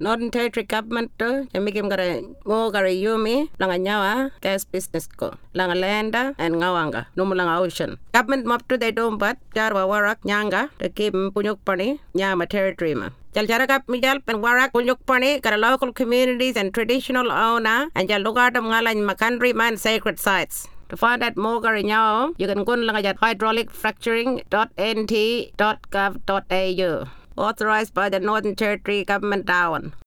Northern Territory government jamikim kare mo kare yumi langa nyawa gas business ko langa landa and ngawanga numulanga ocean government map to they don't but jarwa warak nyanga to keep punyok pani nyama territory ma Jal jarakap mijal pen warak punyok pani kara local communities and traditional owner and jal lugatam ngalan makandri man sacred sites. To find out more Garinyao, you can go to hydraulicfracturing.nt.gov.au. Authorized by the Northern Territory Government Down.